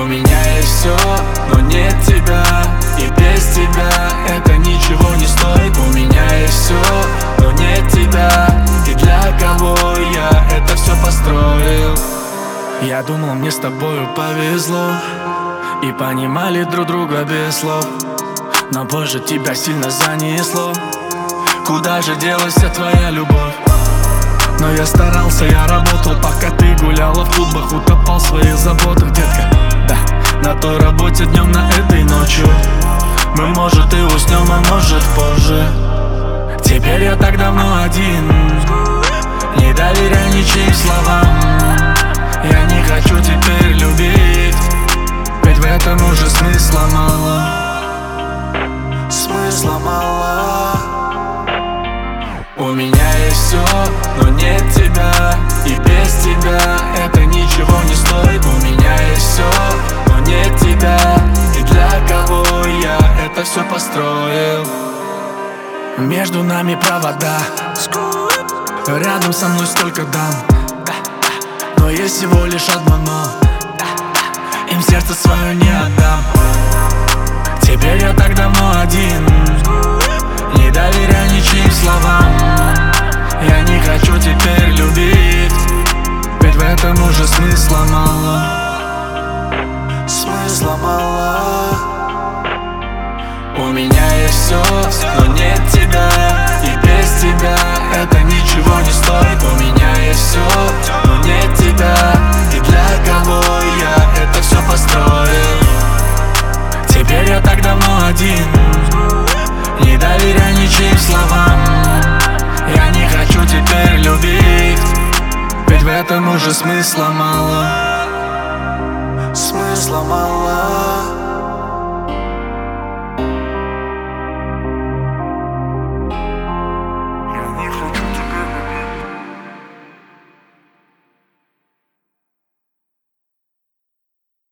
меня есть все, но нет тебя. И без тебя это ничего не стоит. У меня есть все, но нет тебя. И для кого я это все построил? Я думал, мне с тобою повезло, и понимали друг друга без слов. Но позже тебя сильно занесло. Куда же делась вся твоя любовь? Но я старался, я работал, пока ты гуляла в клубах, утопал в своих заботах, детка. Да, на той работе днем, на этой ночью. Мы, может, и уснем, а может, позже. Теперь я так давно один, не доверяй ничьим словам. Я не хочу теперь любить, ведь в этом уже смысла мало. Смысла мало. У меня есть все, но нет тебя. И без тебя это ничего не стоит. У меня есть все, но нет тебя. И для кого я это все построил? Между нами провода, рядом со мной столько дам, но есть всего лишь одно но. Им сердце свое не отдам. Теперь я так давно один, не доверяй ничьим словам. Я не хочу теперь любить, ведь в этом уже смысла мало. Смысла мало. У меня есть все, но нет тебя. И без тебя это ничего не стоит. У меня есть все, но нет тебя. И для кого я это все построил? Теперь я так давно один, не доверяй ничьим словам. Я не хочу теперь любить, ведь в этом уже смысла мало. Смысла мало.